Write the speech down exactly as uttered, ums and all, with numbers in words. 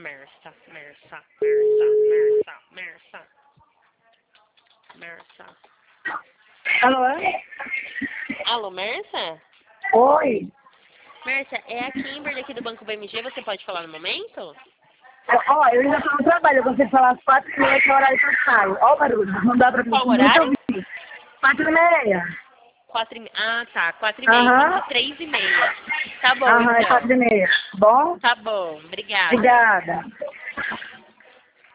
Mersa, Mersa, Mersa, Mersa, Mersa. Mersa. Alô? Alô, Mersa? Oi. Mersa, é a Kimberly aqui do Banco B M G, você pode falar no momento? Ó, eu ainda tô no trabalho, eu consigo falar às quatro e meia, que é o horário que eu saio. Ó o barulho, não dá pra Qual nem te horário? ouvir. Quatro e meia. Quatro e meia. Ah, tá. Quatro e meia. Aham. Então, de três e meia. Tá bom, Aham, é então. quatro e meia. Bom? Tá bom. Obrigada. Obrigada.